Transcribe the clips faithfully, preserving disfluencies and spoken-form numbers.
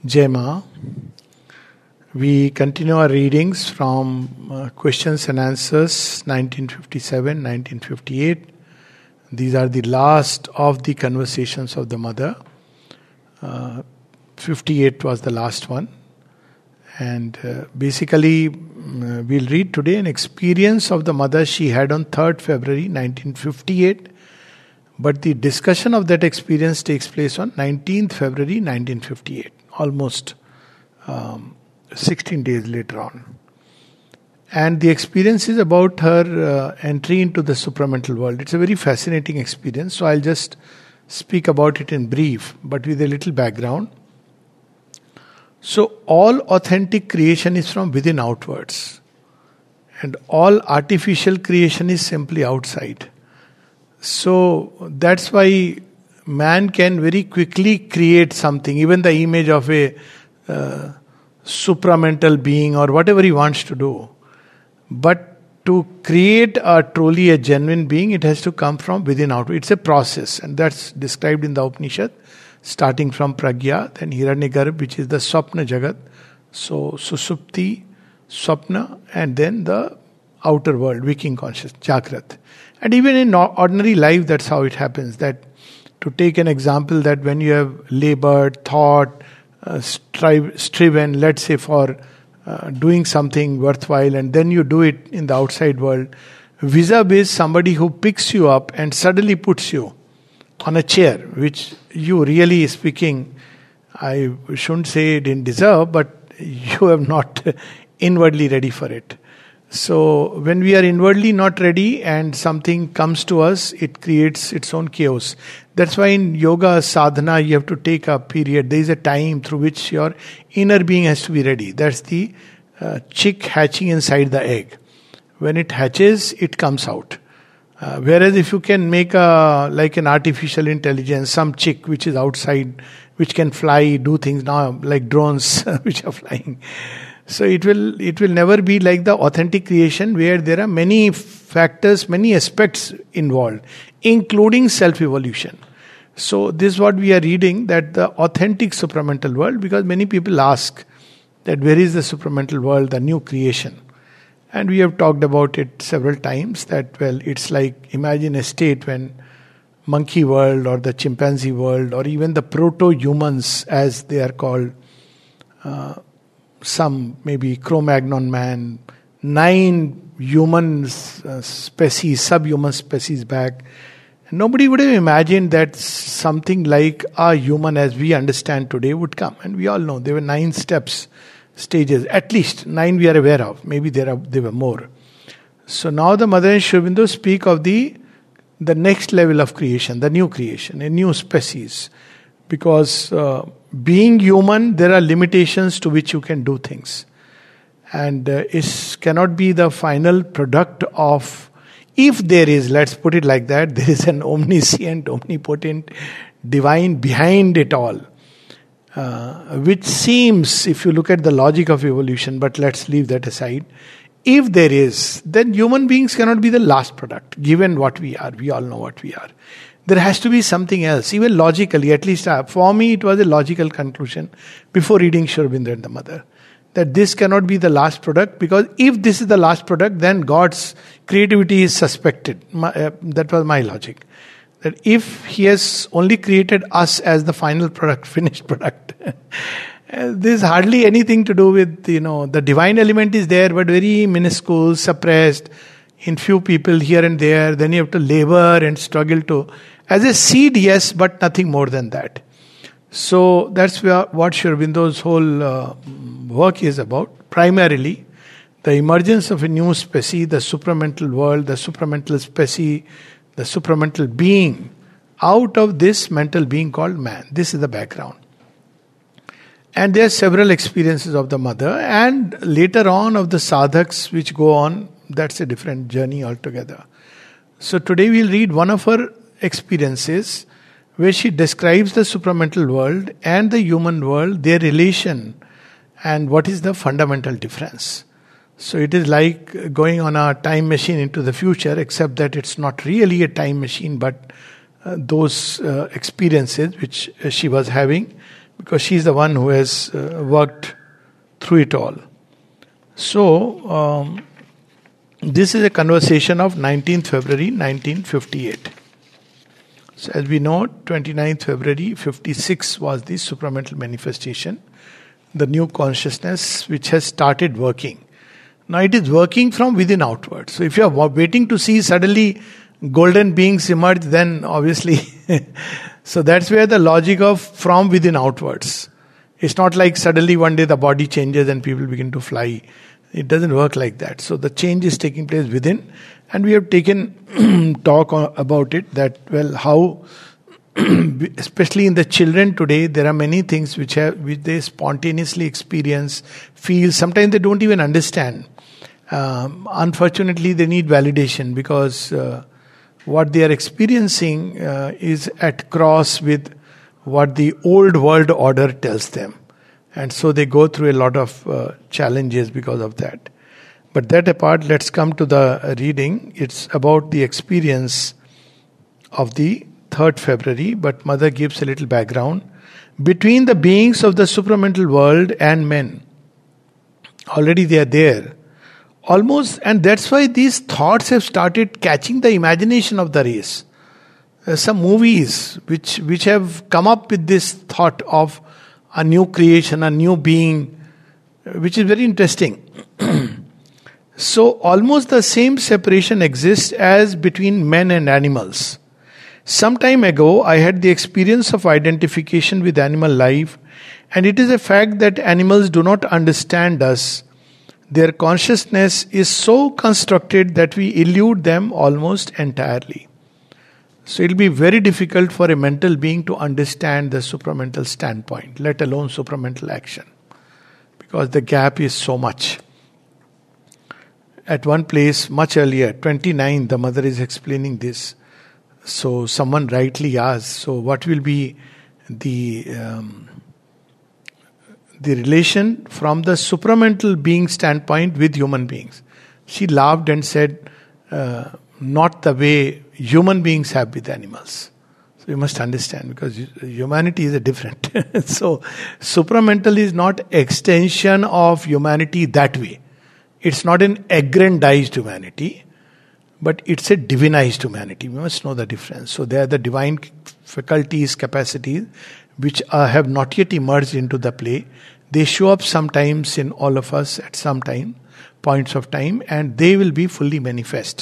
Jai Ma. We continue our readings from uh, Questions and Answers nineteen fifty-seven nineteen fifty-eight. These are the last of the conversations of the mother. Uh, fifty-eight was the last one. And uh, basically, uh, we'll read today an experience of the mother she had on third February nineteen fifty-eight. But the discussion of that experience takes place on nineteenth February nineteen fifty-eight, almost um, sixteen days later on. And the experience is about her uh, entry into the supramental world. It's a very fascinating experience, so I'll just speak about it in brief, but with a little background. So, all authentic creation is from within outwards, and all artificial creation is simply outside. So that's why man can very quickly create something, even the image of a uh, supramental being or whatever he wants to do. But to create a truly a genuine being, it has to come from within out. It's a process, and that's described in the Upanishad, starting from Pragya, then Hiranyagarbha, which is the Swapna Jagat. So Susupti, Swapna, and then the outer world, waking consciousness, Jagrat. And even in ordinary life, that's how it happens. That, to take an example, that when you have labored, thought, uh, strive, striven, let's say for uh, doing something worthwhile, and then you do it in the outside world, vis-a-vis somebody who picks you up and suddenly puts you on a chair, which you really speaking, I shouldn't say didn't deserve, but you have not inwardly ready for it. So when we are inwardly not ready and something comes to us, it creates its own chaos. That's why in yoga sadhana you have to take a period. There is a time through which your inner being has to be ready. That's the uh, chick hatching inside the egg. When it hatches, it comes out. Uh, whereas if you can make a like an artificial intelligence, some chick which is outside, which can fly, do things now like drones which are flying. So it will it will never be like the authentic creation, where there are many factors, many aspects involved, including self-evolution. So this is what we are reading, that the authentic supramental world, because many people ask that where is the supramental world, the new creation. And we have talked about it several times, that well, it's like, imagine a state when monkey world or the chimpanzee world or even the proto-humans as they are called, uh, some maybe Cro-Magnon man, nine human uh, species, subhuman species back. Nobody would have imagined that something like a human as we understand today would come. And we all know there were nine steps, stages, at least nine we are aware of. Maybe there are there were more. So now the Mother and Sri Aurobindo speak of the the next level of creation, the new creation, a new species. Because uh, being human, there are limitations to which you can do things. And uh, it cannot be the final product of, if there is, let's put it like that, there is an omniscient, omnipotent divine behind it all. Uh, which seems, if you look at the logic of evolution, but let's leave that aside. If there is, then human beings cannot be the last product, given what we are. We all know what we are. There has to be something else, even logically, at least uh, for me it was a logical conclusion before reading Sri Aurobindo and the Mother. That this cannot be the last product, because if this is the last product, then God's creativity is suspected. My, uh, that was my logic. That if He has only created us as the final product, finished product, uh, there's hardly anything to do with, you know, the divine element is there, but very minuscule, suppressed, in few people here and there. Then you have to labor and struggle to, as a seed, yes, but nothing more than that. So that's where, what Sri Aurobindo's whole uh, work is about. Primarily, the emergence of a new species, the supramental world, the supramental species, the supramental being, out of this mental being called man. This is the background. And there are several experiences of the mother, and later on of the sadhaks which go on. That's a different journey altogether. So today we'll read one of her experiences where she describes the supramental world and the human world, their relation, and what is the fundamental difference. So it is like going on a time machine into the future, except that it's not really a time machine, but uh, those uh, experiences which uh, she was having because she's the one who has uh, worked through it all. So, um, this is a conversation of nineteenth February nineteen fifty-eight. So as we know, twenty-ninth February fifty-six was the supramental manifestation, the new consciousness which has started working. Now it is working from within outward. So if you are waiting to see suddenly golden beings emerge, then obviously, so that's where the logic of from within outwards. It's not like suddenly one day the body changes and people begin to fly. It doesn't work like that. So the change is taking place within. And we have taken talk about it, that, well, how, especially in the children today, there are many things which have, which they spontaneously experience, feel. Sometimes they don't even understand. Um, unfortunately, they need validation, because uh, what they are experiencing uh, is at cross with what the old world order tells them. And so they go through a lot of uh, challenges because of that. But that apart, let's come to the reading. It's about the experience of the third February, but Mother gives a little background. Between the beings of the supramental world and men, already they are there. Almost, and that's why these thoughts have started catching the imagination of the race. There are some movies which, which have come up with this thought of a new creation, a new being, which is very interesting. So almost the same separation exists as between men and animals. Some time ago, I had the experience of identification with animal life, and it is a fact that animals do not understand us. Their consciousness is so constructed that we elude them almost entirely. So it will be very difficult for a mental being to understand the supramental standpoint, let alone supramental action, because the gap is so much. At one place, much earlier, twenty-nine, the Mother is explaining this. So someone rightly asked, so what will be the um, the relation from the supramental being standpoint with human beings? She laughed and said, uh, not the way human beings have with animals. So you must understand, because humanity is a different. So supramental is not extension of humanity that way. It's not an aggrandized humanity, but it's a divinized humanity. We must know the difference. So they are the divine faculties, capacities, which uh, have not yet emerged into the play. They show up sometimes in all of us at some time, points of time, and they will be fully manifest.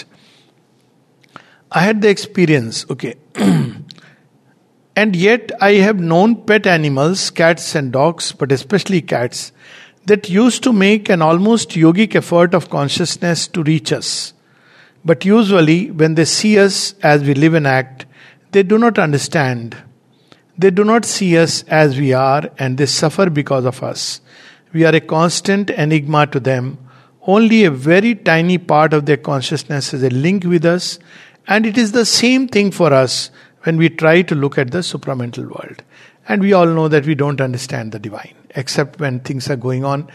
I had the experience, okay. And yet I have known pet animals, cats and dogs, but especially cats, that used to make an almost yogic effort of consciousness to reach us. But usually, when they see us as we live and act, they do not understand. They do not see us as we are, and they suffer because of us. We are a constant enigma to them. Only a very tiny part of their consciousness is a link with us, and it is the same thing for us when we try to look at the supramental world. And we all know that we don't understand the divine, except when things are going on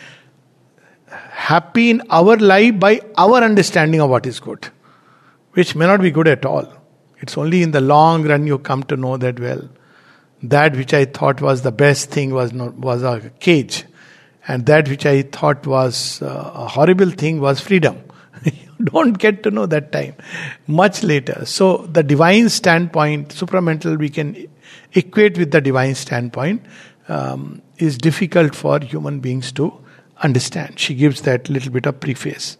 happy in our life by our understanding of what is good, which may not be good at all. It's only in the long run you come to know that, well, that which I thought was the best thing was not, was a cage, and that which I thought was uh, a horrible thing was freedom. You don't get to know that time, much later. So the divine standpoint, supramental, we can equate with the divine standpoint, um, is difficult for human beings to understand. She gives that little bit of preface.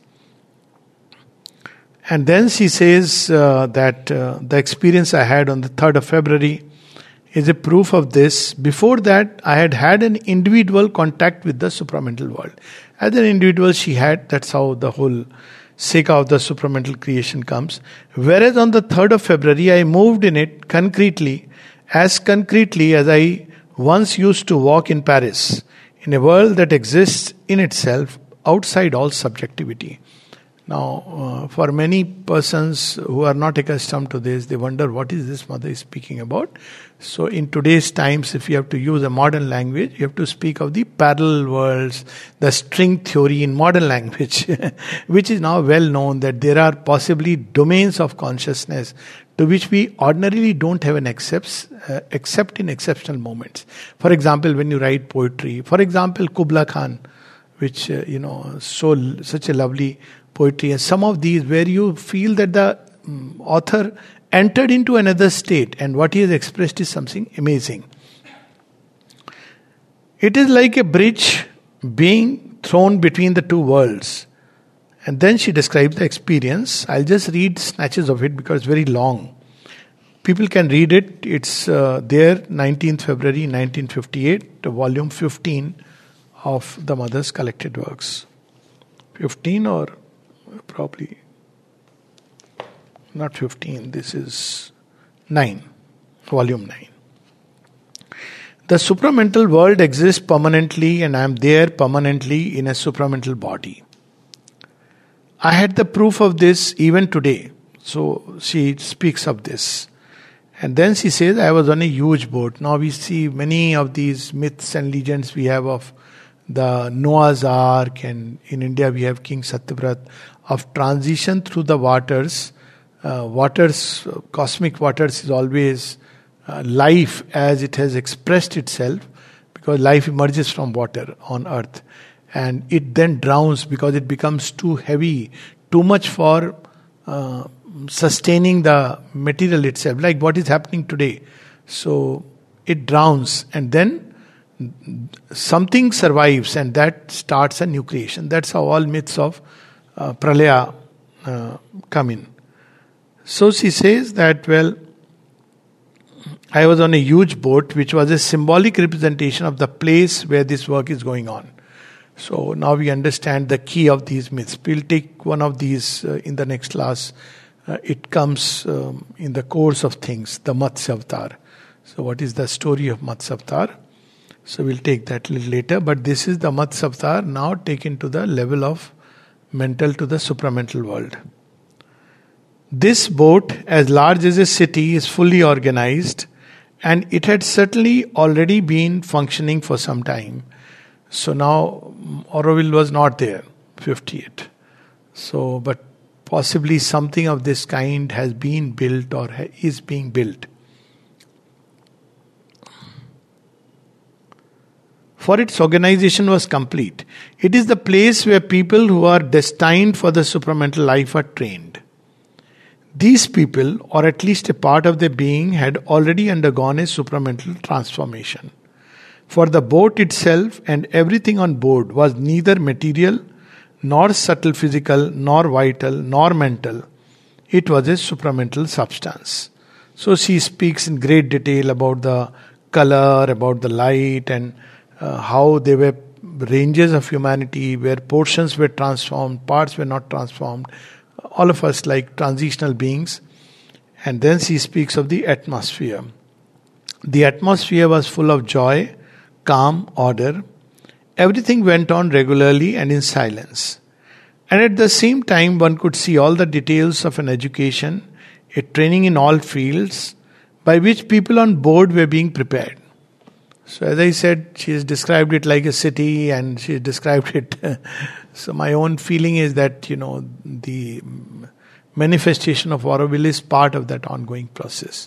And then she says uh, that uh, the experience I had on the third of February is a proof of this. Before that, I had had an individual contact with the supramental world. As an individual, she had, that's how the whole Seka of the supramental creation comes. Whereas on the third of February, I moved in it concretely, as concretely as I once used to walk in Paris, in a world that exists in itself, outside all subjectivity. Now, uh, for many persons who are not accustomed to this, they wonder what is this Mother is speaking about. So in today's times, if you have to use a modern language, you have to speak of the parallel worlds, the string theory in modern language, which is now well known that there are possibly domains of consciousness to which we ordinarily don't have an accepts, uh, except in exceptional moments. For example, when you write poetry. For example, Kubla Khan, which, uh, you know, so such a lovely poetry. And some of these where you feel that the um, author entered into another state and what he has expressed is something amazing. It is like a bridge being thrown between the two worlds. And then she describes the experience. I'll just read snatches of it because it's very long. People can read it. It's uh, there, nineteenth February nineteen fifty-eight, volume fifteen of the Mother's Collected Works. fifteen or probably not fifteen, this is nine, volume nine. The supramental world exists permanently and I am there permanently in a supramental body. I had the proof of this even today. So she speaks of this. And then she says, I was on a huge boat. Now we see many of these myths and legends we have of the Noah's Ark, and in India we have King Satyavrat, of transition through the waters. Uh, waters, cosmic waters is always uh, life as it has expressed itself, because life emerges from water on earth. And it then drowns because it becomes too heavy, too much for uh, sustaining the material itself, like what is happening today. So it drowns and then something survives and that starts a new creation. That's how all myths of uh, Pralaya uh, come in. So she says that, well, I was on a huge boat which was a symbolic representation of the place where this work is going on. So now we understand the key of these myths. We'll take one of these uh, in the next class. Uh, it comes um, in the course of things, the Matsya Avatar. So what is the story of Matsya Avatar? So we'll take that a little later. But this is the Matsya Avatar now taken to the level of mental to the supramental world. This boat, as large as a city, is fully organized, and it had certainly already been functioning for some time. So now Auroville was not there, fifty-eight. So, but possibly something of this kind has been built or is being built. For its organization was complete. It is the place where people who are destined for the supramental life are trained. These people, or at least a part of their being, had already undergone a supramental transformation. For the boat itself and everything on board was neither material, nor subtle physical, nor vital, nor mental. It was a supramental substance. So she speaks in great detail about the color, about the light, and uh, how they were ranges of humanity, where portions were transformed, parts were not transformed. All of us like transitional beings. And then she speaks of the atmosphere. The atmosphere was full of joy, calm, order. Everything went on regularly and in silence. And at the same time, one could see all the details of an education, a training in all fields, by which people on board were being prepared. So as I said, she has described it like a city, and she has described it. So my own feeling is that, you know, the manifestation of Auroville is part of that ongoing process.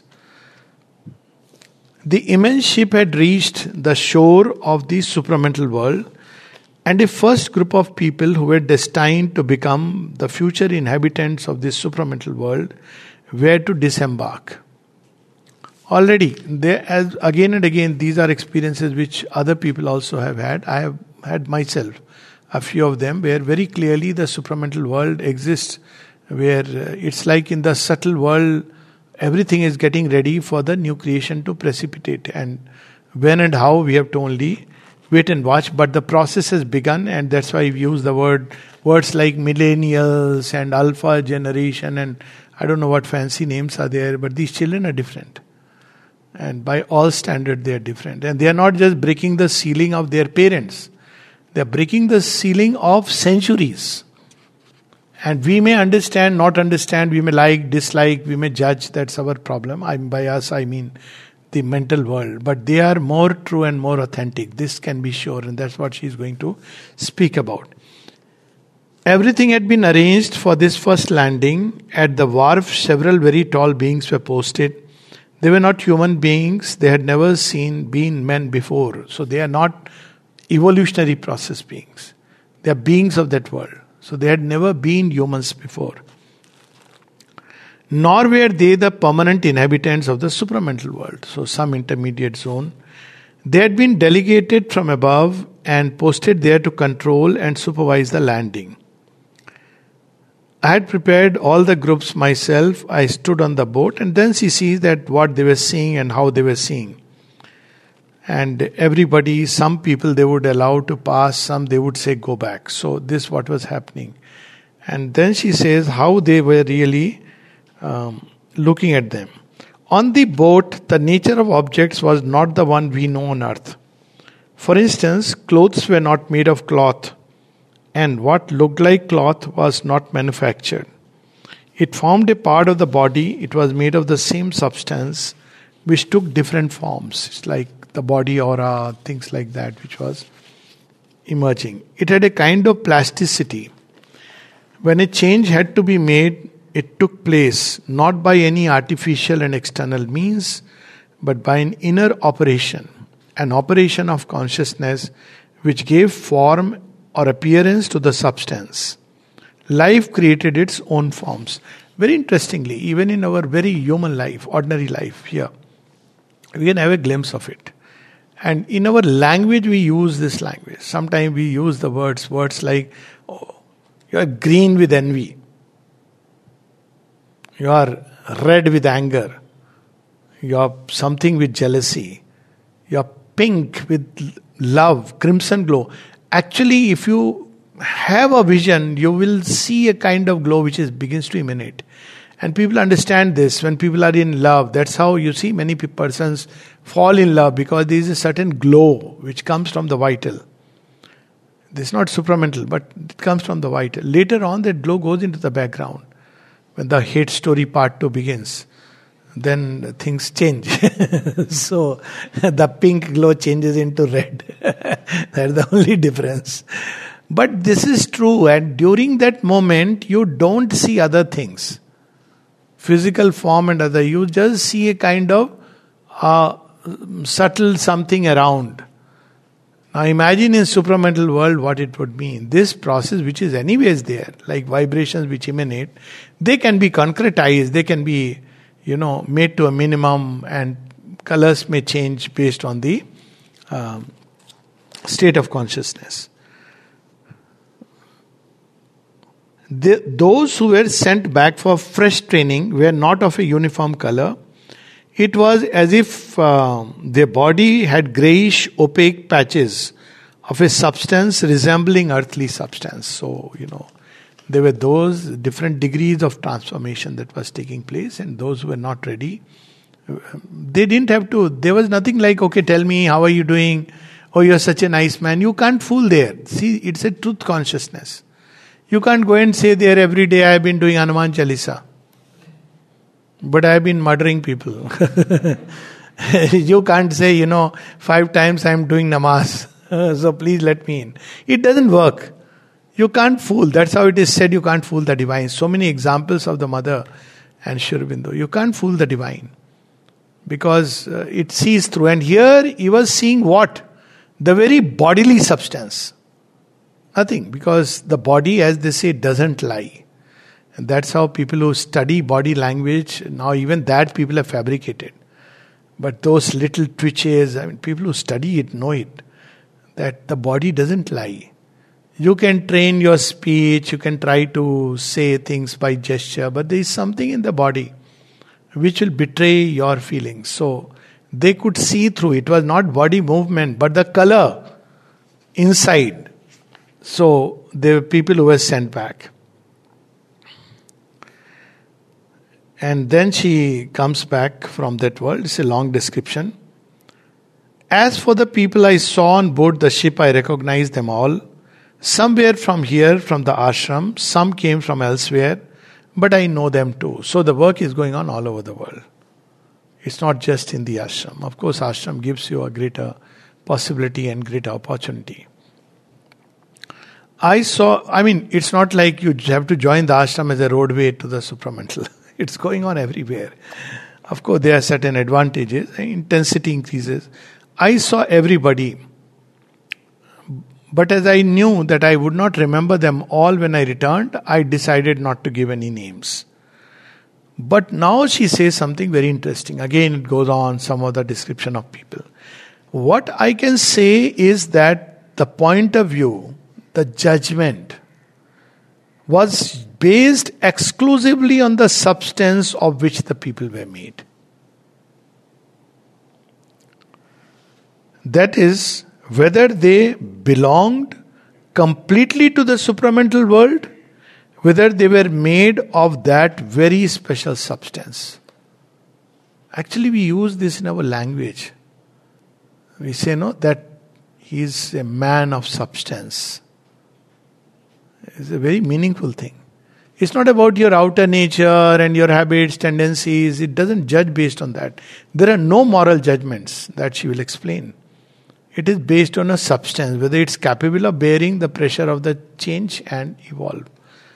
The immense ship had reached the shore of the supramental world, and a first group of people who were destined to become the future inhabitants of this supramental world were to disembark. Already, there, as again and again, these are experiences which other people also have had. I have had myself a few of them, where very clearly the supramental world exists, where uh, it's like in the subtle world, everything is getting ready for the new creation to precipitate. And when and how, we have to only wait and watch. But the process has begun, and that's why we use the word words like millennials and alpha generation, and I don't know what fancy names are there, but these children are different. And by all standard, they are different. And they are not just breaking the ceiling of their parents. They are breaking the ceiling of centuries. And we may understand, not understand, we may like, dislike, we may judge, that's our problem. I'm by us, I mean the mental world. But they are more true and more authentic. This can be sure, and that's what she's going to speak about. Everything had been arranged for this first landing. At the wharf, several very tall beings were posted. They were not human beings. They had never seen been men before. So they are not evolutionary process beings. They are beings of that world. So they had never been humans before. Nor were they the permanent inhabitants of the supramental world. So some intermediate zone. They had been delegated from above and posted there to control and supervise the landing. I had prepared all the groups myself. I stood on the boat, and then she sees that what they were seeing and how they were seeing. And everybody, some people they would allow to pass, some they would say go back. So this what was happening. And then she says how they were really um, looking at them. On the boat, the nature of objects was not the one we know on earth. For instance, clothes were not made of cloth, and what looked like cloth was not manufactured. It formed a part of the body. It was made of the same substance, which took different forms. It's like the body aura, things like that, which was emerging. It had a kind of plasticity. When a change had to be made, it took place not by any artificial and external means, but by an inner operation, an operation of consciousness which gave form or appearance to the substance. Life created its own forms. Very interestingly, even in our very human life, ordinary life here, we can have a glimpse of it. And in our language, we use this language. Sometimes we use the words, words like, oh, you are green with envy. You are red with anger. You are something with jealousy. You are pink with love, crimson glow. Actually, if you have a vision, you will see a kind of glow which is begins to emanate. And people understand this. When people are in love, that's how you see many persons fall in love, because there is a certain glow which comes from the vital. This is not supramental, but it comes from the vital. Later on, that glow goes into the background. When the hate story part two begins, then things change. So the pink glow changes into red. That's the only difference. But this is true, and during that moment, you don't see other things. Physical form and other, you just see a kind of uh, subtle something around. Now imagine in supramental world what it would mean. This process which is anyways there, like vibrations which emanate, they can be concretized, they can be, you know, made to a minimum, and colors may change based on the um, state of consciousness. The, those who were sent back for fresh training were not of a uniform color. It was as if uh, their body had greyish opaque patches of a substance resembling earthly substance. So, you know, there were those different degrees of transformation that was taking place, and those who were not ready, they didn't have to, there was nothing like, okay, tell me, how are you doing? Oh, you're such a nice man. You can't fool there. See, it's a truth consciousness. You can't go and say there every day I have been doing Hanuman Chalisa, but I have been murdering people. You can't say, you know, five times I am doing namaz, so please let me in. It doesn't work. You can't fool. That's how it is said, you can't fool the divine. So many examples of the mother and Sri Aurobindo. You can't fool the divine, because uh, it sees through. And here he was seeing what? The very bodily substance. Nothing, because the body, as they say, doesn't lie. And that's how people who study body language, now even that people have fabricated. But those little twitches, I mean, people who study it know it, that the body doesn't lie. You can train your speech, you can try to say things by gesture, but there is something in the body which will betray your feelings. So they could see through. It was not body movement, but the color inside. So there were people who were sent back. And then she comes back from that world. It's a long description. As for the people I saw on board the ship, I recognized them all. Some were from here, from the ashram. Some came from elsewhere. But I know them too. So the work is going on all over the world. It's not just in the ashram. Of course, ashram gives you a greater possibility and greater opportunity. I saw, I mean, it's not like you have to join the ashram as a roadway to the supramental. It's going on everywhere. Of course, there are certain advantages. Intensity increases. I saw everybody. But as I knew that I would not remember them all when I returned, I decided not to give any names. But now she says something very interesting. Again, it goes on, some of the description of people. What I can say is that the point of view, the judgment, was based exclusively on the substance of which the people were made. That is, whether they belonged completely to the supramental world, whether they were made of that very special substance. Actually, we use this in our language. We say, no, that he is a man of substance. It's a very meaningful thing. It's not about your outer nature and your habits, tendencies. It doesn't judge based on that. There are no moral judgments that she will explain. It is based on a substance, whether it's capable of bearing the pressure of the change and evolve.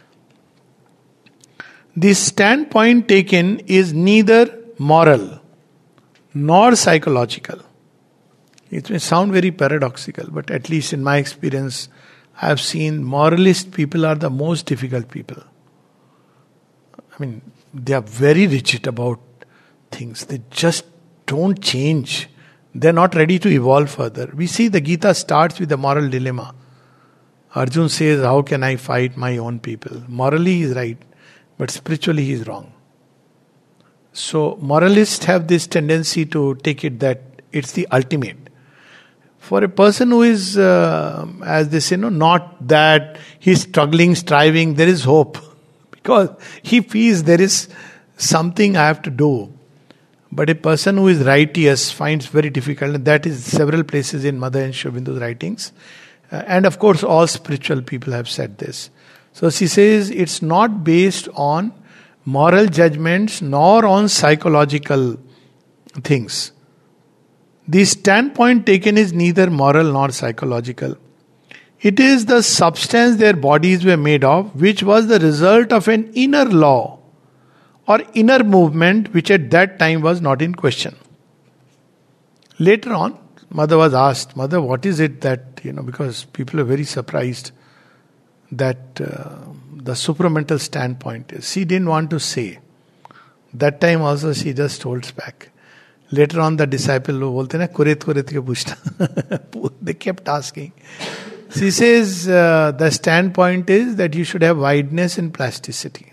The standpoint taken is neither moral nor psychological. It may sound very paradoxical, but at least in my experience, I have seen moralist people are the most difficult people. I mean, they are very rigid about things. They just don't change. They're not ready to evolve further. We see the Gita starts with a moral dilemma. Arjun says, how can I fight my own people? Morally he is right, but spiritually he is wrong. So moralists have this tendency to take it that it's the ultimate. For a person who is, uh, as they say, no, not that he's struggling, striving, there is hope. Because he feels there is something I have to do. But a person who is righteous finds very difficult, and that is several places in Mother and Sri Aurobindo's writings. Uh, and of course, all spiritual people have said this. So she says it's not based on moral judgments nor on psychological things. The standpoint taken is neither moral nor psychological. It is the substance their bodies were made of, which was the result of an inner law or inner movement which at that time was not in question. Later on, Mother was asked, Mother, what is it that, you know, because people are very surprised that uh, the supramental standpoint is. She didn't want to say. That time also she just holds back. Later on, the disciple bolte na kuret kuret ke puchta. They kept asking. She says uh, the standpoint is that you should have wideness and plasticity.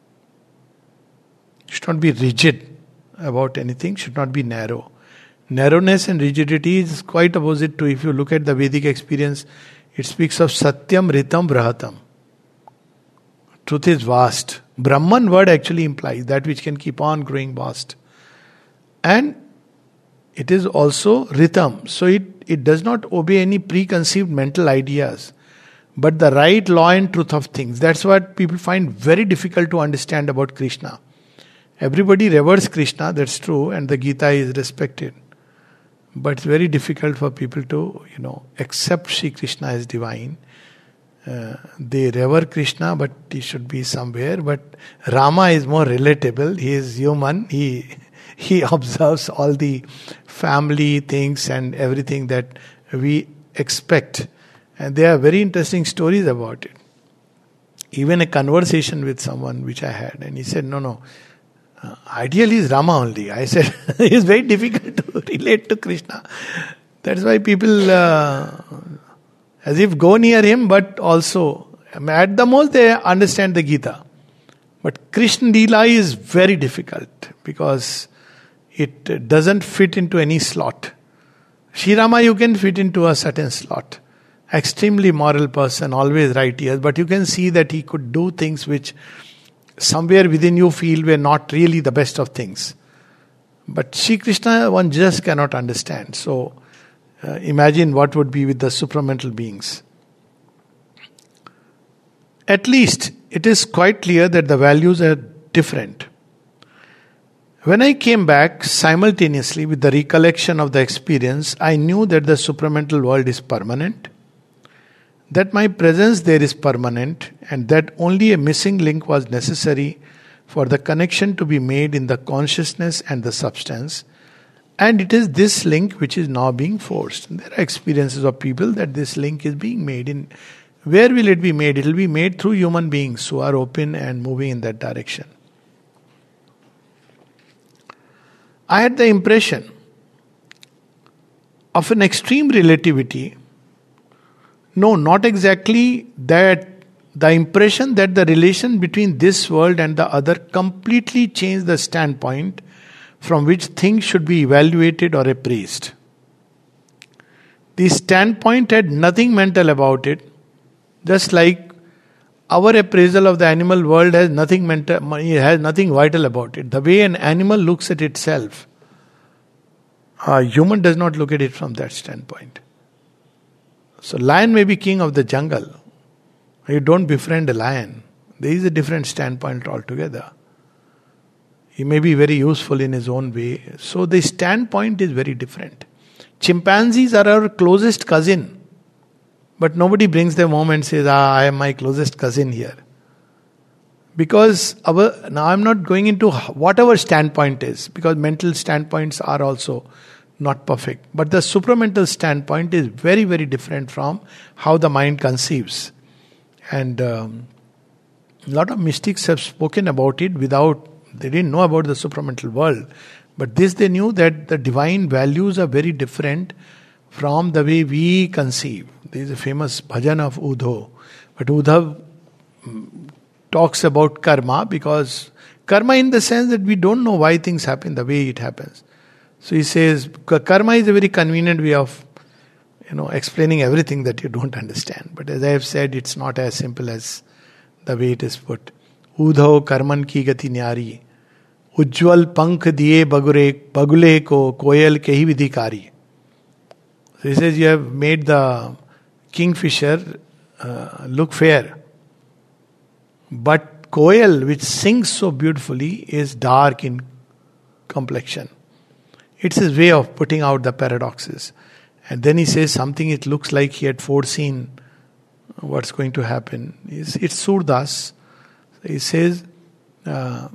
You should not be rigid about anything. Should not be narrow. Narrowness and rigidity is quite opposite to, if you look at the Vedic experience, it speaks of Satyam, Ritam, Vrahatam. Truth is vast. Brahman word actually implies that which can keep on growing vast. And it is also Ritam. So it, it does not obey any preconceived mental ideas, but the right law and truth of things. That's what people find very difficult to understand about Krishna. Everybody reveres Krishna, that's true, and the Gita is respected. But it's very difficult for people to, you know, accept Shri Krishna as divine. Uh, they revere Krishna, but he should be somewhere. But Rama is more relatable. He is human. He he observes all the family things and everything that we expect. And there are very interesting stories about it. Even a conversation with someone which I had, and he said, no, no, Uh, ideally is Rama only. I said, it's very difficult to relate to Krishna. That's why people uh, as if go near him, but also at the most they understand the Gita. But Krishna Leela is very difficult because it doesn't fit into any slot. Shri Rama you can fit into a certain slot. Extremely moral person, always righteous, but you can see that he could do things which somewhere within you feel were not really the best of things. But Shri Krishna one just cannot understand. So uh, imagine what would be with the supramental beings. At least it is quite clear that the values are different. When I came back simultaneously with the recollection of the experience, I knew that the supramental world is permanent. that my presence there is permanent, and that only a missing link was necessary for the connection to be made in the consciousness and the substance. And it is this link which is now being forced. There are experiences of people that this link is being made in. Where will it be made? It will be made through human beings who are open and moving in that direction. I had the impression of an extreme relativity. No, not exactly that. The impression that the relation between this world and the other completely changed the standpoint from which things should be evaluated or appraised. The standpoint had nothing mental about it, just like our appraisal of the animal world has nothing mental, has nothing vital about it. The way an animal looks at itself, a human does not look at it from that standpoint. So lion may be king of the jungle. You don't befriend a lion. There is a different standpoint altogether. He may be very useful in his own way. So the standpoint is very different. Chimpanzees are our closest cousin. But nobody brings them home and says, ah, I am my closest cousin here. Because our, now I'm not going into what our standpoint is, because mental standpoints are also not perfect. But the supramental standpoint is very, very different from how the mind conceives. And um, a lot of mystics have spoken about it without, they didn't know about the supramental world. But this they knew, that the divine values are very different from the way we conceive. There is a famous bhajan of Udho. But Udhav talks about karma, because karma in the sense that we don't know why things happen the way it happens. So he says, karma is a very convenient way of you know, explaining everything that you don't understand. But as I have said, it's not as simple as the way it is put. Udho karman ki gati nyari, ujjwal pankh diye bagure bagule ko koyal kehi vidhikari. So he says, you have made the kingfisher uh, look fair. But koyal, which sings so beautifully, is dark in complexion. It's his way of putting out the paradoxes. And then he says something, it looks like he had foreseen what's going to happen. It's, it's Surdas. He says, Murak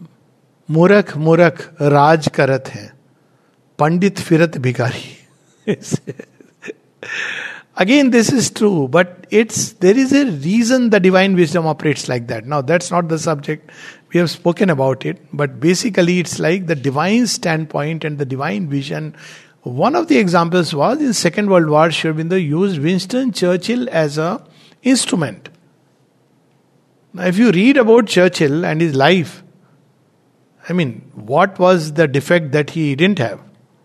Murak Raj Karat hai, Pandit Firat Bhikari. Again, this is true, but it's there is a reason the divine wisdom operates like that. Now, that's not the subject. We have spoken about it, but basically it's like the divine standpoint and the divine vision. One of the examples was in Second World War, Sri Aurobindo used Winston Churchill as a instrument. Now, if you read about Churchill and his life, I mean, what was the defect that he didn't have?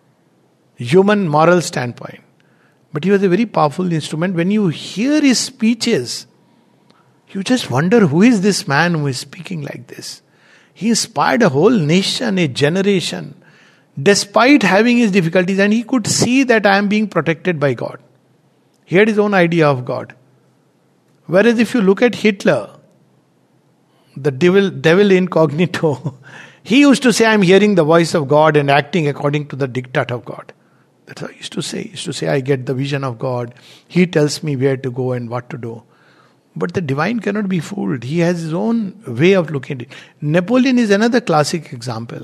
Human moral standpoint. But he was a very powerful instrument. When you hear his speeches, you just wonder, who is this man who is speaking like this? He inspired a whole nation, a generation, despite having his difficulties, and he could see that I am being protected by God. He had his own idea of God. Whereas if you look at Hitler, the devil, devil incognito, he used to say, I am hearing the voice of God and acting according to the diktat of God. That's what he used to say. He used to say, I get the vision of God. He tells me where to go and what to do. But the divine cannot be fooled. He has his own way of looking at it. Napoleon is another classic example.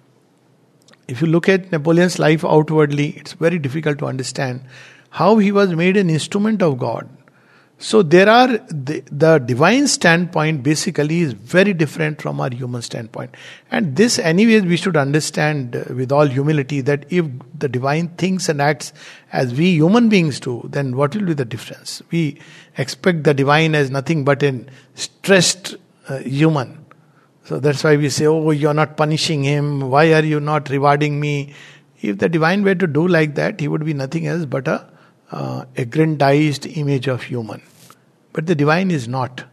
If you look at Napoleon's life outwardly, it's very difficult to understand how he was made an instrument of God. So there are, the, the divine standpoint basically is very different from our human standpoint. And this anyways we should understand with all humility, that if the divine thinks and acts as we human beings do, then what will be the difference? We expect the divine as nothing but a stressed uh, human. So that's why we say, oh, you're not punishing him, why are you not rewarding me? If the divine were to do like that, he would be nothing else but a uh, aggrandized image of human. But the divine is not.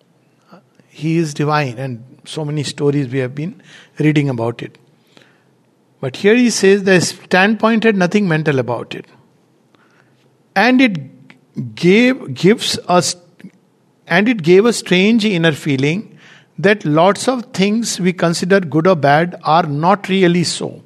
He is divine, and so many stories we have been reading about it. But here he says the standpoint had nothing mental about it. And it gave gives us and it gave a strange inner feeling that lots of things we consider good or bad are not really so.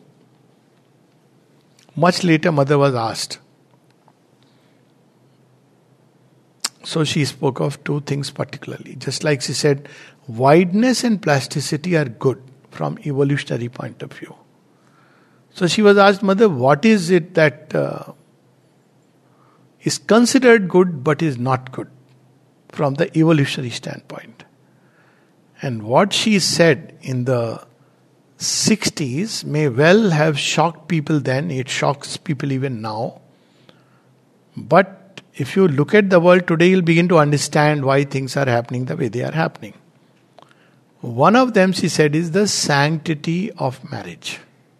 Much later, mother was asked, So she spoke of two things particularly. Just like she said, wideness and plasticity are good from evolutionary point of view. So she was asked, Mother, what is it that uh, is considered good but is not good from the evolutionary standpoint? And what she said in the sixties may well have shocked people then, it shocks people even now. But if you look at the world today, you'll begin to understand why things are happening the way they are happening. One of them, she said, is the sanctity of marriage.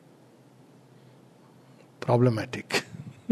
Problematic.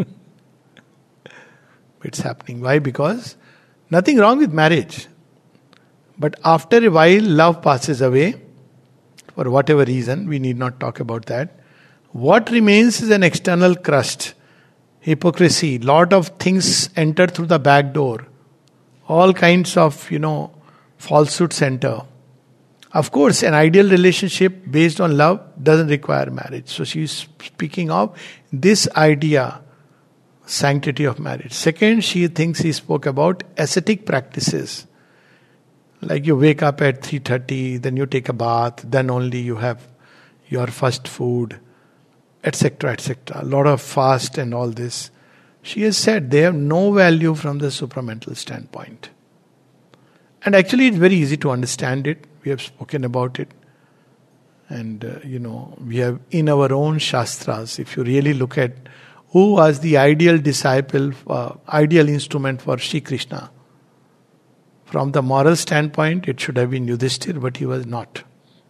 It's happening. Why? Because nothing wrong with marriage. But after a while, love passes away. For whatever reason, we need not talk about that. What remains is an external crust. Hypocrisy. Lot of things enter through the back door. All kinds of, you know, falsehoods enter. Of course, an ideal relationship based on love doesn't require marriage. So she is speaking of this idea, sanctity of marriage. Second, she thinks he spoke about ascetic practices. Like you wake up at three thirty, then you take a bath, then only you have your first food, et cetera, et cetera. A lot of fast and all this. She has said they have no value from the supramental standpoint. And actually it's very easy to understand it. We have spoken about it. And, uh, you know, we have in our own Shastras, if you really look at who was the ideal disciple, uh, ideal instrument for Sri Krishna. From the moral standpoint, it should have been Yudhishthir, but he was not.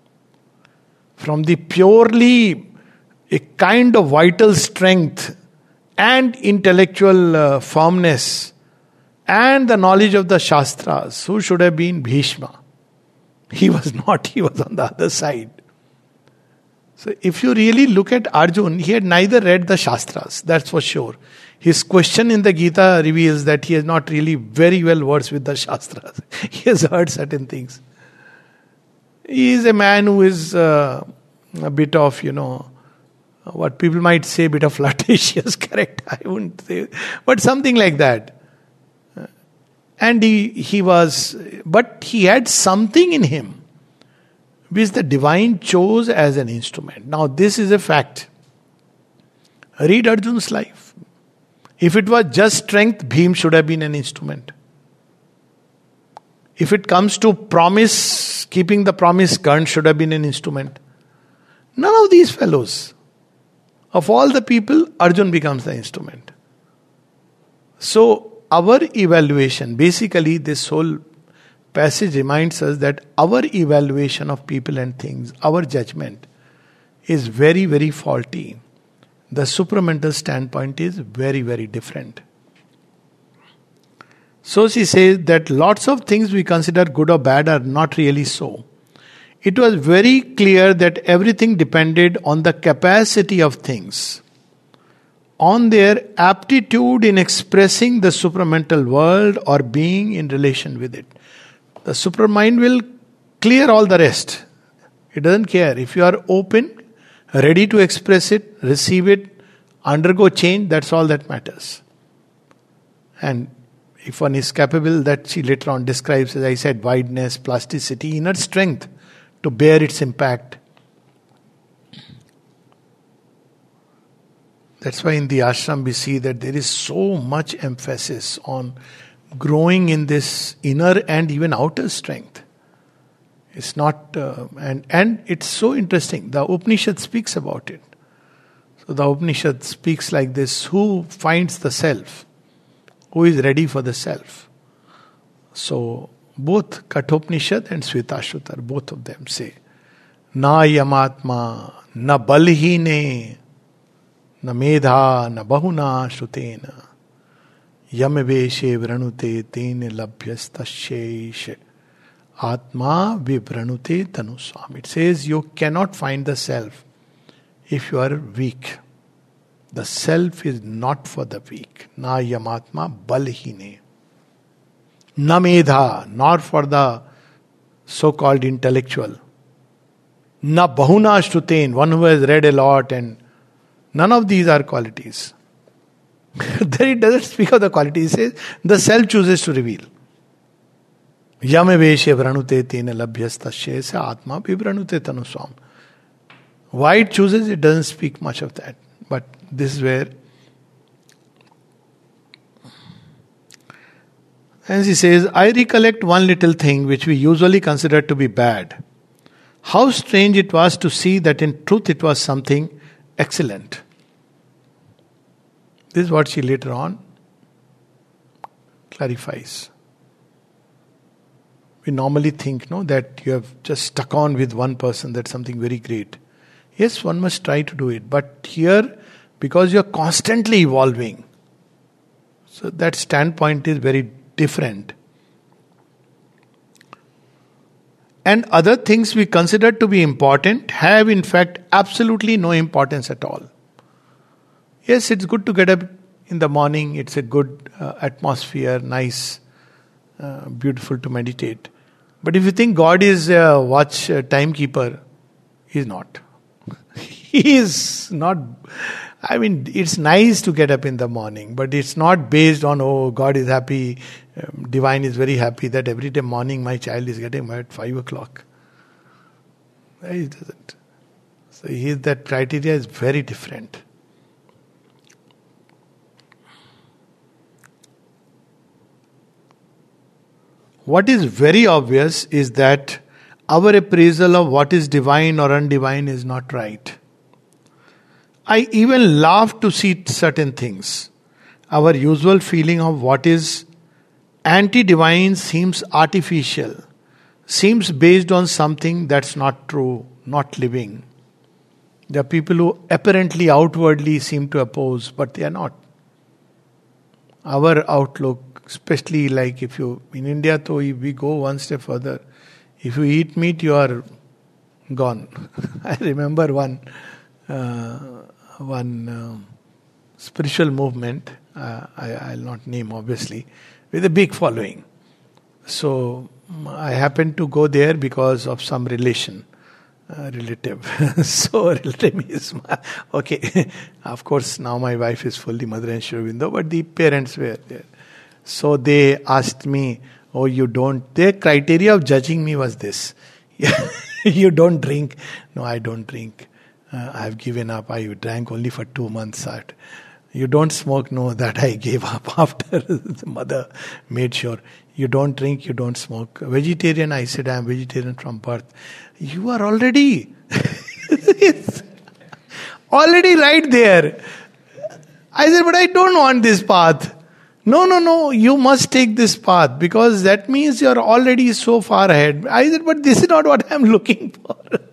From the purely a kind of vital strength and intellectual uh, firmness and the knowledge of the Shastras, who should have been Bhishma. He was not, he was on the other side. So if you really look at Arjun, he had neither read the Shastras, that's for sure. His question in the Gita reveals that he is not really very well versed with the Shastras. He has heard certain things. He is a man who is uh, a bit of, you know, what people might say, a bit of flirtatious, correct? I wouldn't say, but something like that. And he, he was, but he had something in him which the divine chose as an instrument. Now this is a fact. Read Arjun's life. If it was just strength, Bhim should have been an instrument. If it comes to promise, keeping the promise, Karna should have been an instrument. None of these fellows. Of all the people, Arjun becomes the instrument. So, our evaluation, basically this whole passage reminds us that our evaluation of people and things, our judgment, is very, very faulty. The supramental standpoint is very, very different. So she says that lots of things we consider good or bad are not really so. It was very clear that everything depended on the capacity of things, on their aptitude in expressing the supramental world or being in relation with it. The supermind will clear all the rest. It doesn't care. If you are open, ready to express it, receive it, undergo change, that's all that matters. And if one is capable, that she later on describes, as I said, wideness, plasticity, inner strength to bear its impact. That's why in the ashram we see that there is so much emphasis on growing in this inner and even outer strength. It's not, uh, and, and it's so interesting. The Upanishad speaks about it. So the Upanishad speaks like this: who finds the self? Who is ready for the self? So both Kathopanishad and Shvetashvatar, both of them say, Na yamatma, na balhine, na medha, na bahuna shrutena, yameveshe vranute tene labhyastashesh. Atma vibranute tanuswam. It says you cannot find the self if you are weak. The self is not for the weak. Na yamatma balhine. Na medha, nor for the so-called intellectual. Na bahuna shruteen, one who has read a lot, and none of these are qualities. Then it doesn't speak of the quality. It says the self chooses to reveal. Yame veshe vranute tena labhyastasya se atma vibranute tanuswam. Why it chooses, it doesn't speak much of that. But this is where. And he says, I recollect one little thing which we usually consider to be bad. How strange it was to see that in truth it was something excellent. This is what she later on clarifies. We normally think, no, that you have just stuck on with one person, that's something very great. Yes, one must try to do it. But here, because you are constantly evolving, so that standpoint is very different. And other things we consider to be important have in fact absolutely no importance at all. Yes, it's good to get up in the morning, it's a good uh, atmosphere, nice, uh, beautiful to meditate. But if you think God is a watch uh, timekeeper, He is not. He is not. I mean, it's nice to get up in the morning, but it's not based on, oh, God is happy, um, divine is very happy that every day morning my child is getting up at five o'clock. He doesn't. So his, that criteria is very different. What is very obvious is that our appraisal of what is divine or undivine is not right. I even laugh to see certain things. Our usual feeling of what is anti-divine seems artificial, seems based on something that's not true, not living. There are people who apparently outwardly seem to oppose, but they are not. Our outlook, especially like if you, in India, though, if we go one step further, if you eat meat, you are gone. I remember one uh, one uh, spiritual movement, uh, I, I'll not name obviously, with a big following. So I happened to go there because of some relation, uh, relative. So relative is my, okay. Of course, now my wife is fully Mother and Sri Aurobindo, but the parents were there. So they asked me, oh, you don't, their criteria of judging me was this. You don't drink. No, I don't drink. Uh, I've given up. I drank only for two months. You don't smoke. No, that I gave up after the mother made sure. You don't drink, you don't smoke. Vegetarian, I said, I'm vegetarian from birth. You are already, it's already right there. I said, but I don't want this path. No, no, no, you must take this path because that means you're already so far ahead. I said, but this is not what I'm looking for.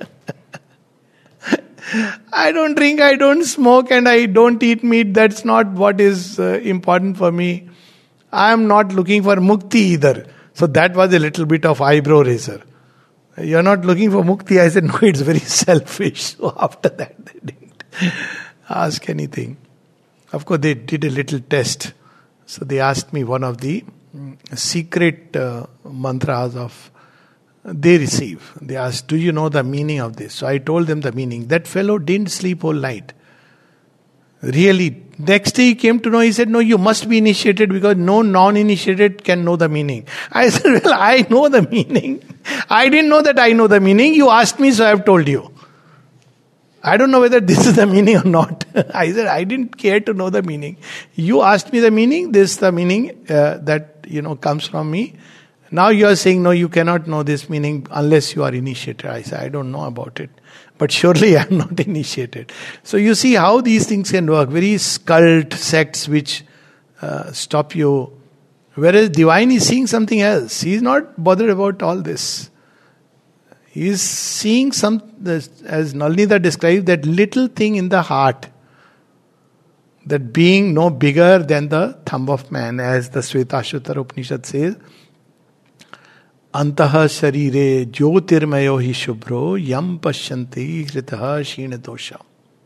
I don't drink, I don't smoke, and I don't eat meat. That's not what is uh, important for me. I am not looking for mukti either. So that was a little bit of eyebrow raiser. You're not looking for mukti. I said, no, it's very selfish. So after that, they didn't ask anything. Of course, they did a little test. So they asked me one of the secret uh, mantras of they receive. They asked, do you know the meaning of this? So I told them the meaning. That fellow didn't sleep all night. Really. Next day he came to know, he said, no, you must be initiated because no non-initiated can know the meaning. I said, well, I know the meaning. I didn't know that I know the meaning. You asked me, so I have told you. I don't know whether this is the meaning or not. I said, I didn't care to know the meaning. You asked me the meaning. This is the meaning uh, that, you know, comes from me. Now you are saying, no, you cannot know this meaning unless you are initiated. I say, I don't know about it. But surely I am not initiated. So you see how these things can work. Very cult sects which uh, stop you. Whereas divine is seeing something else. He is not bothered about all this. He is seeing some, as Nalinida described, that little thing in the heart. That being no bigger than the thumb of man, as the Shvetashvatara Upanishad says. Antaha sharire jyotirmayo hi shubhro yam pashyanti hritaha shina dosha.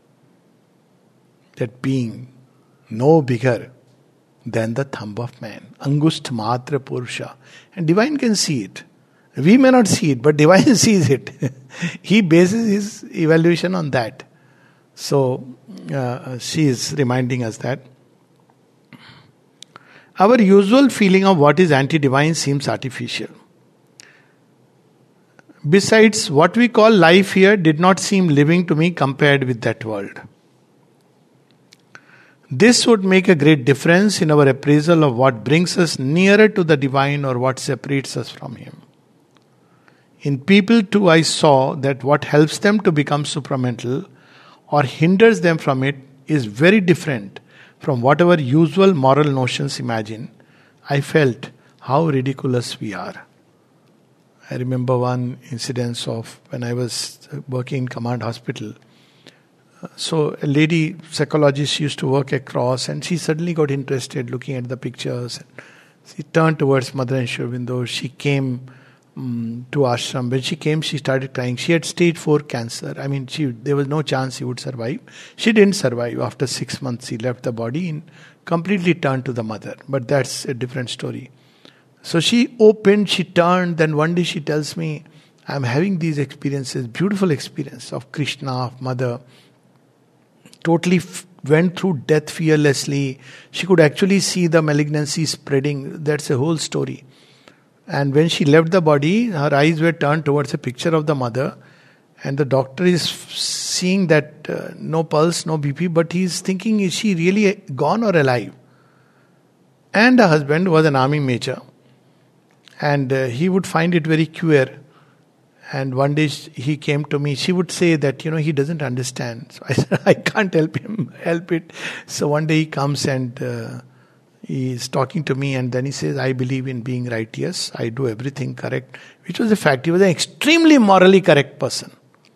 That being no bigger than the thumb of man. Angusht matra purusha. And divine can see it. We may not see it, but divine sees it. He bases his evaluation on that. So, uh, she is reminding us that. Our usual feeling of what is anti-divine seems artificial. Besides, what we call life here did not seem living to me compared with that world. This would make a great difference in our appraisal of what brings us nearer to the divine or what separates us from Him. In people too, I saw that what helps them to become supramental or hinders them from it is very different from what our usual moral notions imagine. I felt how ridiculous we are. I remember one incident of when I was working in Command Hospital. So a lady psychologist used to work across, and she suddenly got interested looking at the pictures. She turned towards Mother and Sri Aurobindo. She came um, to ashram. When she came, she started crying. She had stage four cancer. I mean, she there was no chance she would survive. She didn't survive. After six months, she left the body and completely turned to the mother. But that's a different story. So she opened, she turned, then one day she tells me, I'm having these experiences, beautiful experience of Krishna, of Mother. Totally f- went through death fearlessly. She could actually see the malignancy spreading. That's a whole story. And when she left the body, her eyes were turned towards a picture of the mother. And the doctor is f- seeing that uh, no pulse, no B P, but he's thinking, is she really gone or alive? And her husband was an army major. And uh, he would find it very queer. And one day he came to me. She would say that, you know, he doesn't understand. So I said, I can't help him, help it. So one day he comes and uh, he is talking to me. And then he says, I believe in being righteous. I do everything correct. Which was a fact. He was an extremely morally correct person.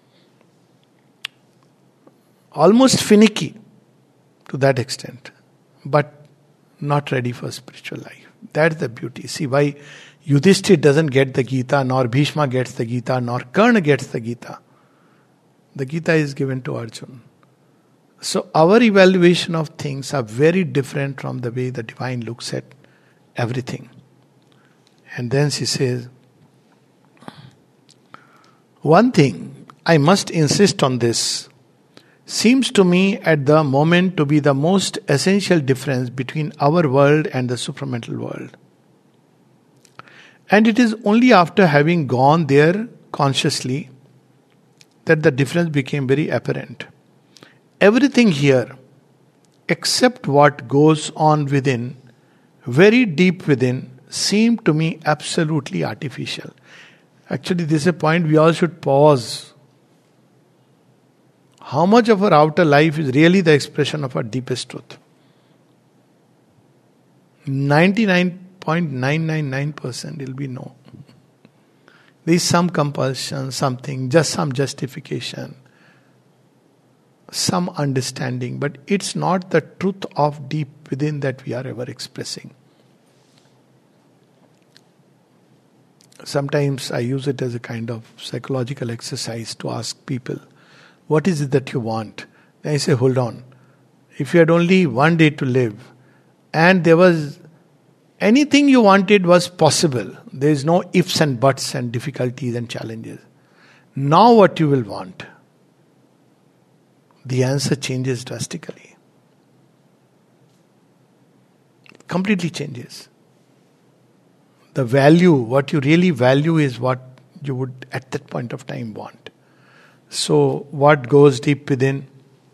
Almost finicky to that extent. But not ready for spiritual life. That's the beauty. See why Yudhishthir doesn't get the Gita, nor Bhishma gets the Gita, nor Karna gets the Gita. The Gita is given to Arjuna. So our evaluation of things are very different from the way the divine looks at everything. And then she says, one thing, I must insist on this, seems to me at the moment to be the most essential difference between our world and the supramental world. And it is only after having gone there consciously that the difference became very apparent. Everything here, except what goes on within, very deep within, seemed to me absolutely artificial. Actually, this is a point we all should pause. How much of our outer life is really the expression of our deepest truth? ninety-nine point nine nine nine percent will be no. There is some compulsion, something, just some justification, some understanding, but it's not the truth of deep within that we are ever expressing. Sometimes I use it as a kind of psychological exercise to ask people, what is it that you want? Then I say, hold on. If you had only one day to live, and there was anything you wanted was possible. There is no ifs and buts and difficulties and challenges. Now what you will want? The answer changes drastically. Completely changes. The value, what you really value is what you would at that point of time want. So what goes deep within?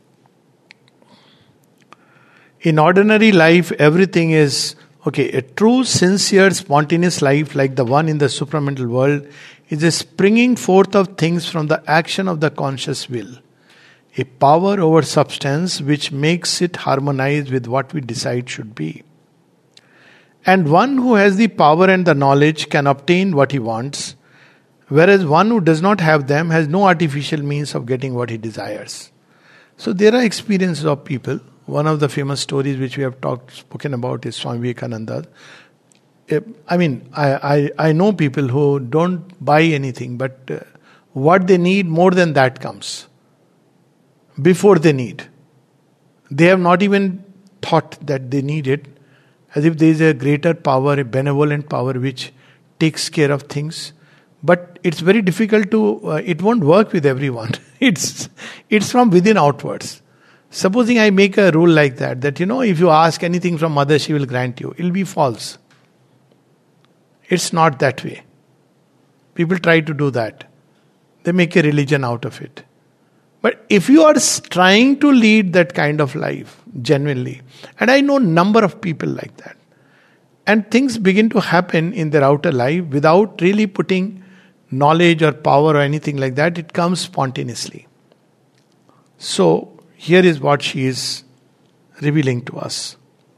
In ordinary life, everything is okay. A true, sincere, spontaneous life like the one in the supramental world is a springing forth of things from the action of the conscious will. A power over substance which makes it harmonize with what we decide should be. And one who has the power and the knowledge can obtain what he wants, whereas one who does not have them has no artificial means of getting what he desires. So there are experiences of people. One of the famous stories which we have talked, spoken about is Swami Vivekananda. I mean, I, I, I know people who don't buy anything, but uh, what they need more than that comes. Before they need. They have not even thought that they need it. As if there is a greater power, a benevolent power which takes care of things. But it's very difficult to, uh, it won't work with everyone. it's it's from within outwards. Supposing I make a rule like that, that you know, if you ask anything from mother, she will grant you. It will be false. It's not that way. People try to do that. They make a religion out of it. But if you are trying to lead that kind of life, genuinely, and I know number of people like that, and things begin to happen in their outer life without really putting knowledge or power or anything like that, it comes spontaneously. So, here is what she is revealing to us.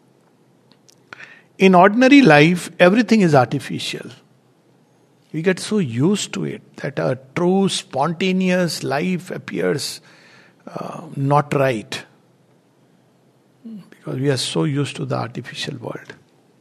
In ordinary life, everything is artificial. We get so used to it that a true spontaneous life appears uh, not right. Because we are so used to the artificial world.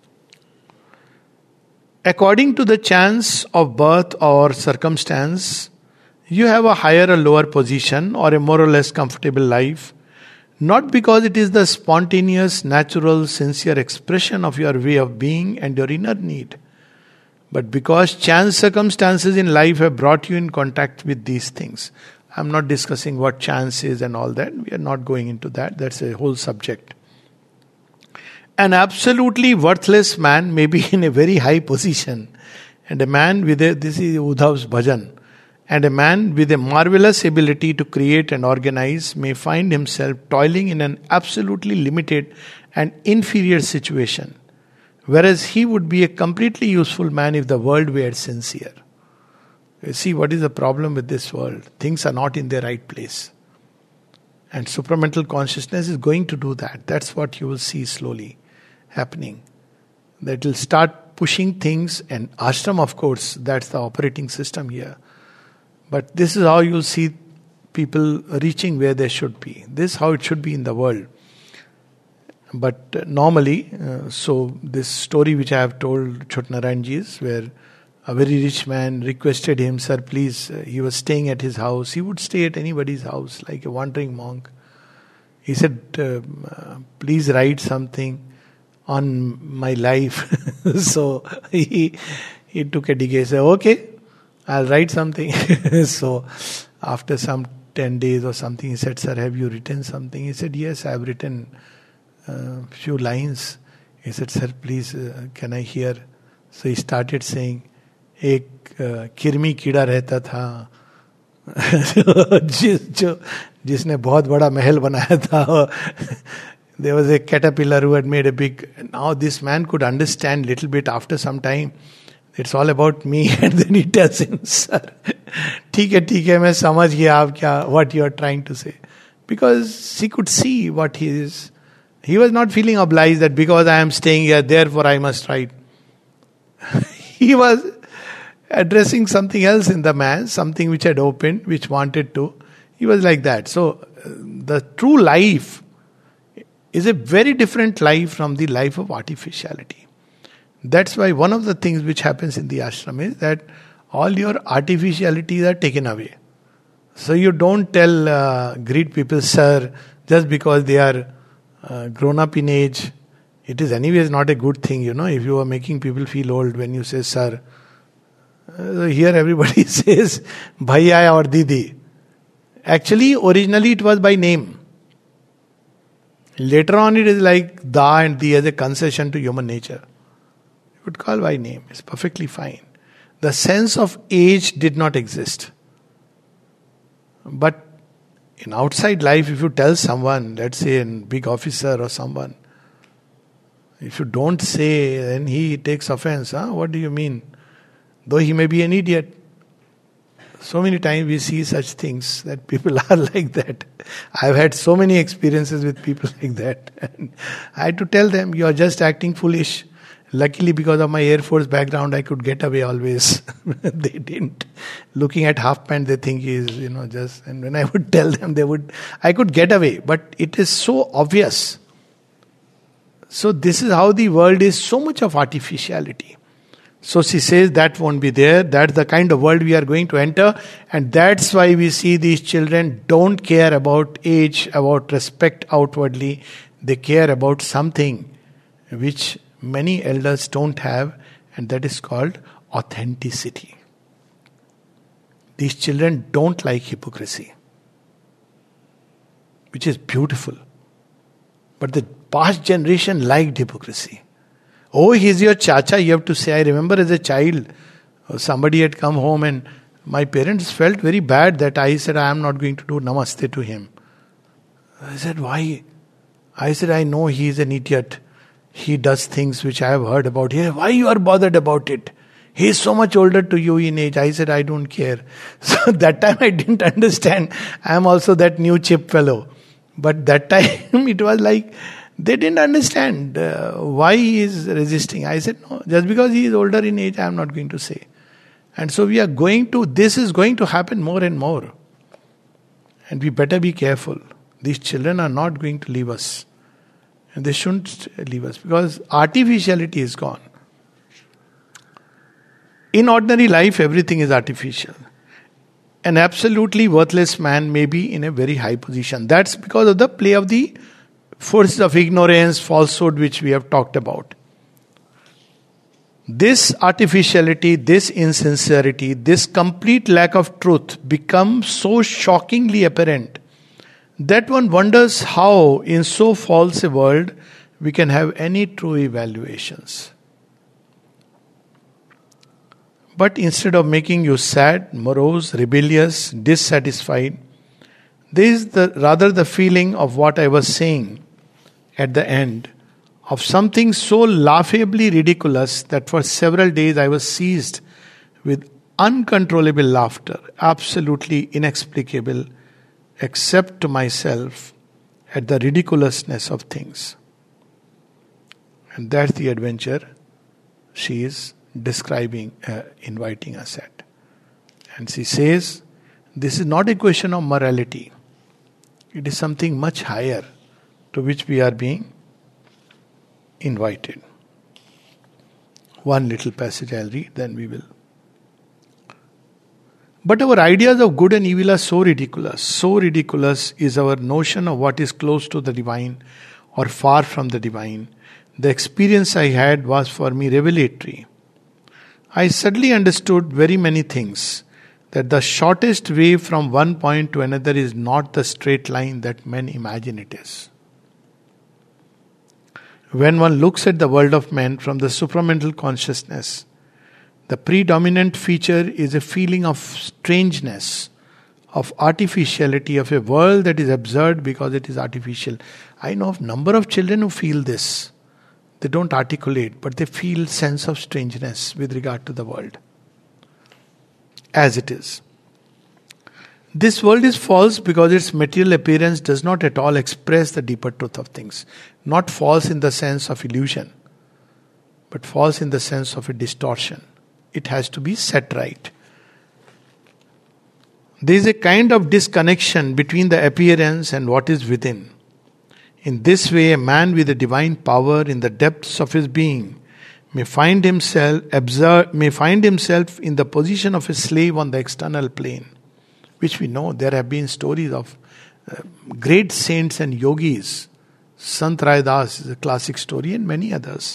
According to the chance of birth or circumstance, you have a higher or lower position or a more or less comfortable life, not because it is the spontaneous, natural, sincere expression of your way of being and your inner need, but because chance circumstances in life have brought you in contact with these things. I'm not discussing what chance is and all that. We are not going into that. That's a whole subject. An absolutely worthless man may be in a very high position, and a man with a, this is Uddhav's bhajan, and a man with a marvelous ability to create and organize may find himself toiling in an absolutely limited and inferior situation, whereas he would be a completely useful man if the world were sincere. You see, what is the problem with this world? Things are not in their right place. And supramental consciousness is going to do that. That's what you will see slowly happening. That will start pushing things, and ashram, of course, that's the operating system here. But this is how you'll see people reaching where they should be. This is how it should be in the world. But uh, normally, uh, so this story which I have told Chotnaranji's, where a very rich man requested him, sir, please, uh, he was staying at his house. He would stay at anybody's house, like a wandering monk. He said, uh, uh, please write something on my life. So he he took a decade. He said, okay, I'll write something. So after some ten days or something, he said, sir, have you written something? He said, yes, I have written a uh, few lines. He said, sir, please, uh, can I hear? So he started saying, एक किरमी कीड़ा रहता था जिस जो जिसने बहुत बड़ा महल बनाया था. There was a caterpillar who had made a big. Now this man could understand little bit after some time. It's all about me. And then he tells him, sir, ठीक है ठीक है मैं समझ गया आप क्या what you are trying to say. Because he could see what he is. He was not feeling obliged that because I am staying here, therefore I must write. He was addressing something else in the man, something which had opened, which wanted to. He was like that. So, uh, the true life is a very different life from the life of artificiality. That's why one of the things which happens in the ashram is that all your artificialities are taken away. So, you don't tell, uh, greet people, sir, just because they are uh, grown up in age. It is anyways not a good thing, you know, if you are making people feel old when you say, sir. Uh, here everybody says Bhaiya or Didi. Actually, originally it was by name. Later on it is like Da and Di as a concession to human nature. You would call by name. It's perfectly fine. The sense of age did not exist. But in outside life, if you tell someone, let's say a big officer or someone, if you don't say, then he takes offense. Huh? What do you mean? Though he may be an idiot. So many times we see such things that people are like that. I've had so many experiences with people like that. And I had to tell them, you are just acting foolish. Luckily, because of my Air Force background, I could get away always. They didn't. Looking at half pant, they think he is, you know, just... And when I would tell them, they would... I could get away. But it is so obvious. So this is how the world is, so much of artificiality. So she says that won't be there. That's the kind of world we are going to enter. And that's why we see these children don't care about age, about respect outwardly. They care about something which many elders don't have, and that is called authenticity. These children don't like hypocrisy. which is beautiful. But the past generation liked hypocrisy. Oh, he's your chacha, you have to say. I remember as a child, somebody had come home and my parents felt very bad that I said, I am not going to do namaste to him. I said, why? I said, I know he is an idiot. He does things which I have heard about. He said, why you are bothered about it? He is so much older to you in age. I said, I don't care. So that time I didn't understand. I am also that new chip fellow. But that time it was like, they didn't understand uh, why he is resisting. I said, no, just because he is older in age, I am not going to say. And so we are going to, this is going to happen more and more. And we better be careful. These children are not going to leave us. And they shouldn't leave us because artificiality is gone. In ordinary life, everything is artificial. An absolutely worthless man may be in a very high position. That's because of the play of the forces of ignorance, falsehood, which we have talked about. This artificiality, this insincerity, this complete lack of truth becomes so shockingly apparent that one wonders how, in so false a world, we can have any true evaluations. But instead of making you sad, morose, rebellious, dissatisfied, there is the, rather the feeling of what I was saying at the end, of something so laughably ridiculous that for several days I was seized with uncontrollable laughter, absolutely inexplicable, except to myself, at the ridiculousness of things. And that's the adventure she is describing, uh, inviting us at. And she says, this is not a question of morality. It is something much higher to which we are being invited. One little passage I'll read, then we will. But our ideas of good and evil are so ridiculous. So ridiculous is our notion of what is close to the divine or far from the divine. The experience I had was for me revelatory. I suddenly understood very many things. That the shortest way from one point to another is not the straight line that men imagine it is. When one looks at the world of men from the supramental consciousness, the predominant feature is a feeling of strangeness, of artificiality, of a world that is absurd because it is artificial. I know of a number of children who feel this. They don't articulate, but they feel sense of strangeness with regard to the world as it is. This world is false because its material appearance does not at all express the deeper truth of things. Not false in the sense of illusion, but false in the sense of a distortion. It has to be set right. There is a kind of disconnection between the appearance and what is within. In this way, a man with a divine power in the depths of his being may find himself absurd, may find himself in the position of a slave on the external plane, which we know there have been stories of uh, great saints and yogis. Sant Raidas is a classic story, and many others.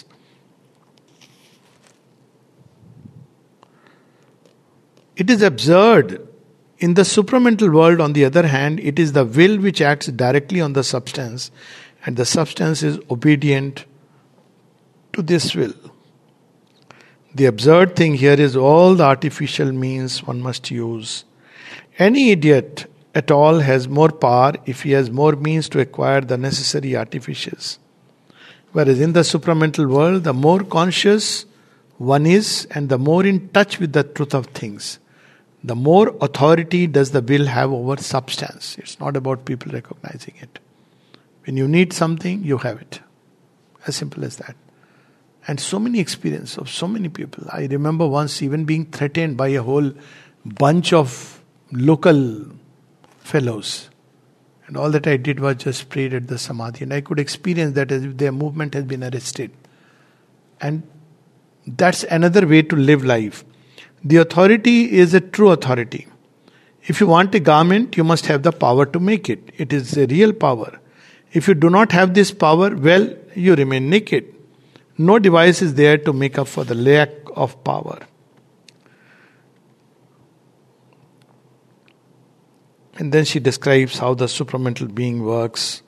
It is absurd. In the supramental world, on the other hand, it is the will which acts directly on the substance, and the substance is obedient to this will. The absurd thing here is all the artificial means one must use. Any idiot at all has more power if he has more means to acquire the necessary artifices. Whereas in the supramental world, the more conscious one is and the more in touch with the truth of things, the more authority does the will have over substance. It's not about people recognizing it. When you need something, you have it. As simple as that. And so many experiences of so many people. I remember once even being threatened by a whole bunch of local fellows. And all that I did was just prayed at the Samadhi. And I could experience that as if their movement has been arrested. And that's another way to live life. The authority is a true authority. If you want a garment, you must have the power to make it. It is a real power. If you do not have this power, well, you remain naked. No device is there to make up for the lack of power. And then she describes how the supramental being works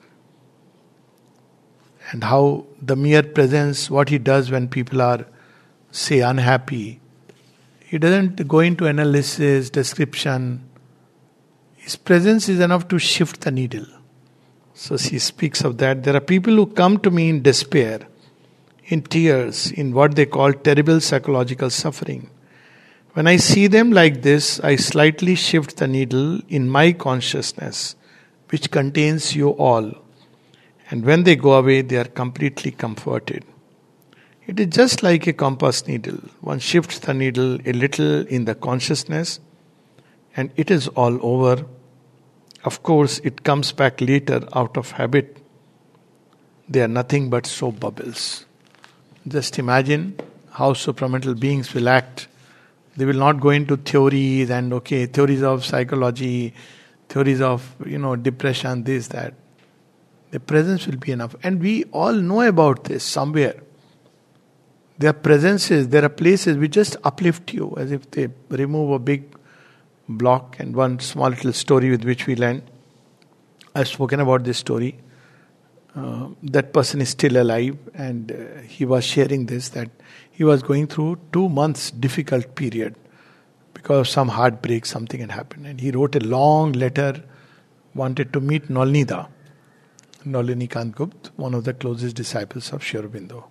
and how the mere presence, what he does when people are, say, unhappy. He doesn't go into analysis, description. His presence is enough to shift the needle. So she speaks of that. There are people who come to me in despair, in tears, in what they call terrible psychological suffering. When I see them like this, I slightly shift the needle in my consciousness, which contains you all. And when they go away, they are completely comforted. It is just like a compass needle. One shifts the needle a little in the consciousness, and it is all over. Of course, it comes back later out of habit. They are nothing but soap bubbles. Just imagine how supramental beings will act. They will not go into theories and, okay, theories of psychology, theories of, you know, depression, this, that. The presence will be enough. And we all know about this somewhere. There are presences, there are places which just uplift you, as if they remove a big block. And one small little story with which we learn. I've spoken about this story. Uh, that person is still alive, and uh, he was sharing this, that he was going through two months difficult period because of some heartbreak, something had happened, and he wrote a long letter, wanted to meet Nolnida, Nalini Kant Gupta, one of the closest disciples of Sri Aurobindo.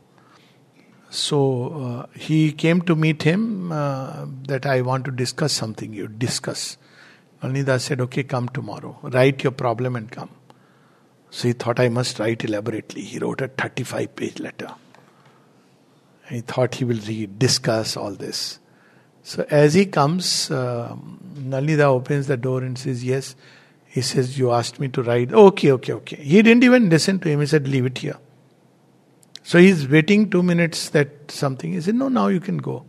So uh, he came to meet him, uh, that I want to discuss something. You discuss. Nolnida said, okay, come tomorrow, write your problem and come. So he thought, I must write elaborately. He wrote a thirty-five page letter. He thought he will read, discuss all this. So as he comes, uh, Nalnida opens the door and says, yes. He says, you asked me to write. Okay, okay, okay. He didn't even listen to him. He said, leave it here. So he's waiting two minutes that something. He said, no, now you can go.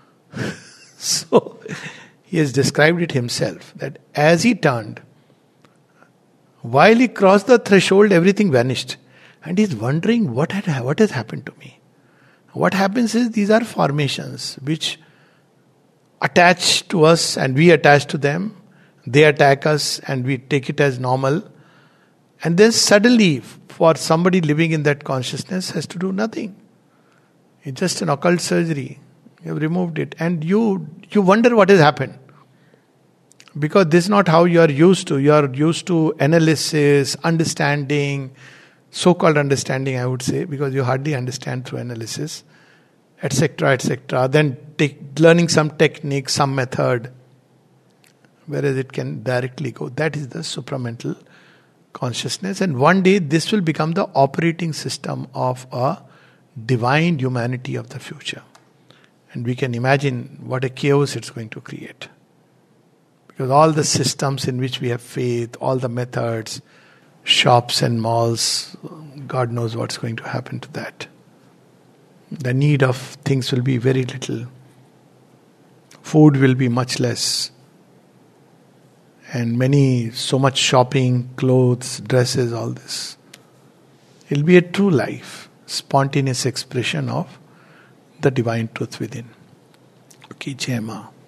So he has described it himself, that as he turned, while he crossed the threshold, everything vanished. And he's wondering, what had what has happened to me? What happens is, these are formations which attach to us and we attach to them. They attack us and we take it as normal. And then suddenly, for somebody living in that consciousness, has to do nothing. It's just an occult surgery. You have removed it. And you you wonder what has happened. Because this is not how you are used to. You are used to analysis, understanding, so-called understanding, I would say, because you hardly understand through analysis, et cetera, et cetera. Then take, learning some technique, some method, whereas it can directly go. That is the supramental consciousness. And one day this will become the operating system of a divine humanity of the future. And we can imagine what a chaos it's going to create. Because all the systems in which we have faith, all the methods, shops and malls, God knows what's going to happen to that. The need of things will be very little. Food will be much less. And many, so much shopping, clothes, dresses, all this. It'll be a true life, spontaneous expression of the divine truth within. Okay, Jai Ma.